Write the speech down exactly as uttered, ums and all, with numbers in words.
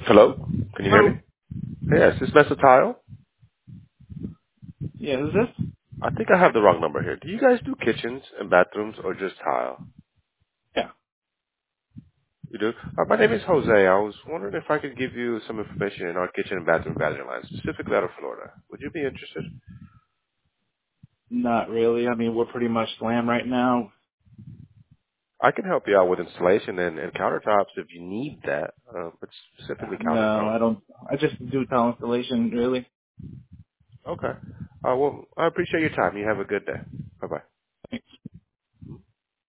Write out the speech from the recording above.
Hello? Can you hear me? Hello? Yes, this is Mesa Tile. Yeah, who's this? I think I have the wrong number here. Do you guys do kitchens and bathrooms or just tile? Yeah. You do? Uh, my name is Jose. I was wondering if I could give you some information in our kitchen and bathroom value line, specifically out of Florida. Would you be interested? Not really. I mean, we're pretty much slammed right now. I can help you out with installation and, and countertops if you need that, uh, but specifically No, countertops. I don't. I just do tile installation, really. Okay. Uh, well, I appreciate your time. You have a good day. Bye-bye.